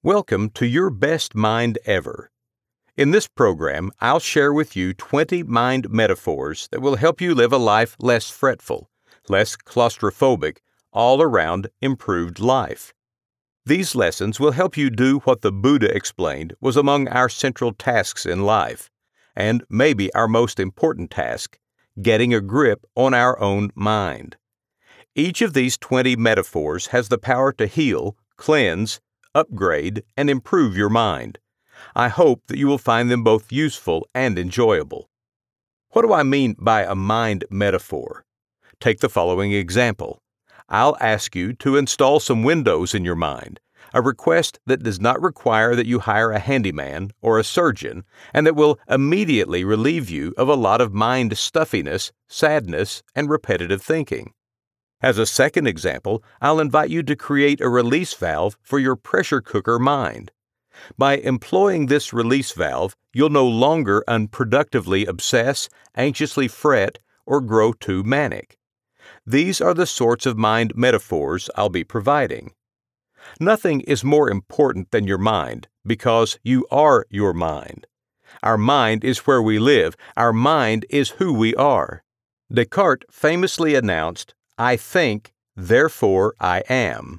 Welcome to Your Best Mind Ever. In this program, I'll share with you 20 mind metaphors that will help you live a life less fretful, less claustrophobic, all-around improved life. These lessons will help you do what the Buddha explained was among our central tasks in life, and maybe our most important task, getting a grip on our own mind. Each of these 20 metaphors has the power to heal, cleanse, upgrade, and improve your mind. I hope that you will find them both useful and enjoyable. What do I mean by a mind metaphor? Take the following example. I'll ask you to install some windows in your mind, a request that does not require that you hire a handyman or a surgeon, and that will immediately relieve you of a lot of mind stuffiness, sadness, and repetitive thinking. As a second example, I'll invite you to create a release valve for your pressure cooker mind. By employing this release valve, you'll no longer unproductively obsess, anxiously fret, or grow too manic. These are the sorts of mind metaphors I'll be providing. Nothing is more important than your mind, because you are your mind. Our mind is where we live. Our mind is who we are. Descartes famously announced, "I think, therefore I am."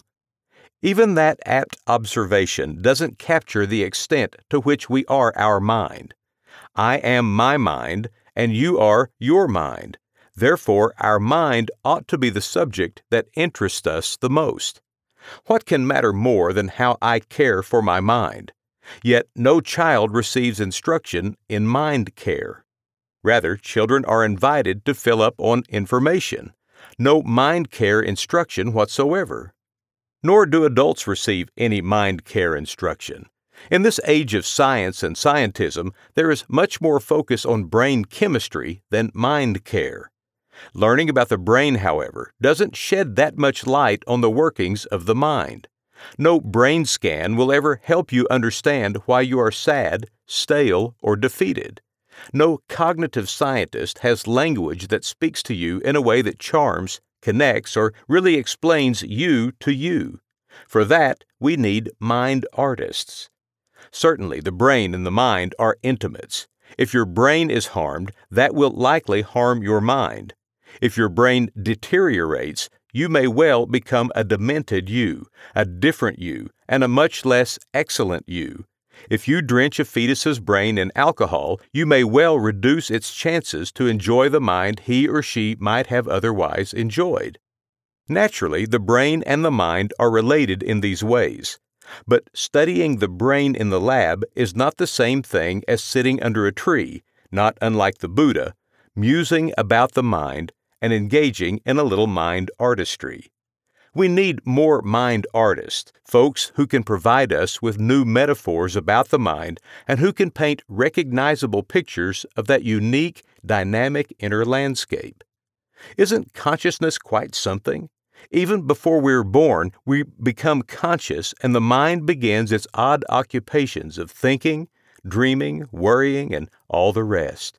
Even that apt observation doesn't capture the extent to which we are our mind. I am my mind, and you are your mind. Therefore, our mind ought to be the subject that interests us the most. What can matter more than how I care for my mind? Yet no child receives instruction in mind care. Rather, children are invited to fill up on information. No mind care instruction whatsoever. Nor do adults receive any mind care instruction. In this age of science and scientism, there is much more focus on brain chemistry than mind care. Learning about the brain, however, doesn't shed that much light on the workings of the mind. No brain scan will ever help you understand why you are sad, stale, or defeated. No cognitive scientist has language that speaks to you in a way that charms, connects, or really explains you to you. For that, we need mind artists. Certainly, the brain and the mind are intimates. If your brain is harmed, that will likely harm your mind. If your brain deteriorates, you may well become a demented you, a different you, and a much less excellent you. If you drench a fetus's brain in alcohol, you may well reduce its chances to enjoy the mind he or she might have otherwise enjoyed. Naturally, the brain and the mind are related in these ways. But studying the brain in the lab is not the same thing as sitting under a tree, not unlike the Buddha, musing about the mind and engaging in a little mind artistry. We need more mind artists, folks who can provide us with new metaphors about the mind and who can paint recognizable pictures of that unique, dynamic inner landscape. Isn't consciousness quite something? Even before we're born, we become conscious and the mind begins its odd occupations of thinking, dreaming, worrying, and all the rest.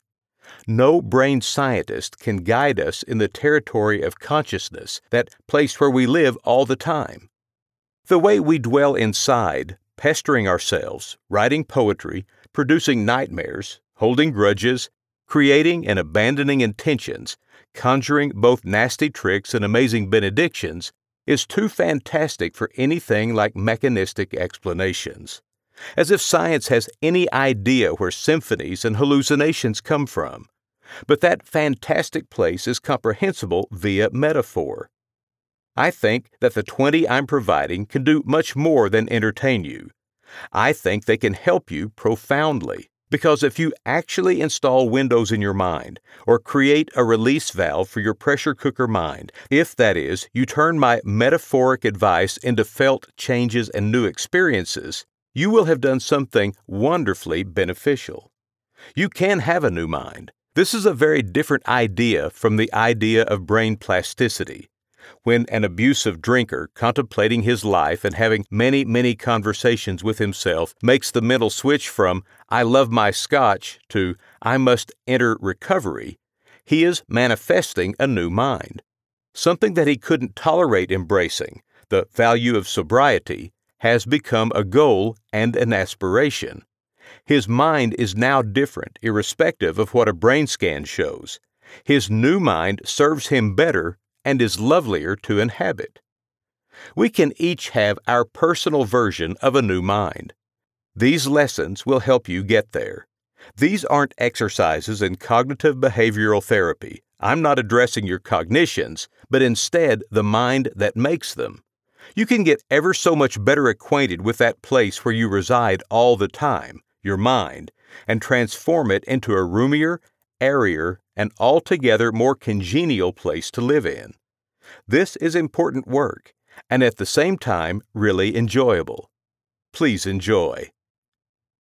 No brain scientist can guide us in the territory of consciousness, that place where we live all the time. The way we dwell inside, pestering ourselves, writing poetry, producing nightmares, holding grudges, creating and abandoning intentions, conjuring both nasty tricks and amazing benedictions, is too fantastic for anything like mechanistic explanations. As if science has any idea where symphonies and hallucinations come from. But that fantastic place is comprehensible via metaphor. I think that the 20 I'm providing can do much more than entertain you. I think they can help you profoundly, because if you actually install windows in your mind, or create a release valve for your pressure cooker mind, if, that is, you turn my metaphoric advice into felt changes and new experiences, you will have done something wonderfully beneficial. You can have a new mind. This is a very different idea from the idea of brain plasticity. When an abusive drinker, contemplating his life and having many conversations with himself, makes the mental switch from, "I love my scotch," to, "I must enter recovery," he is manifesting a new mind. Something that he couldn't tolerate embracing, the value of sobriety, has become a goal and an aspiration. His mind is now different, irrespective of what a brain scan shows. His new mind serves him better and is lovelier to inhabit. We can each have our personal version of a new mind. These lessons will help you get there. These aren't exercises in cognitive behavioral therapy. I'm not addressing your cognitions, but instead the mind that makes them. You can get ever so much better acquainted with that place where you reside all the time, your mind, and transform it into a roomier, airier, and altogether more congenial place to live in. This is important work, and at the same time really enjoyable. Please enjoy.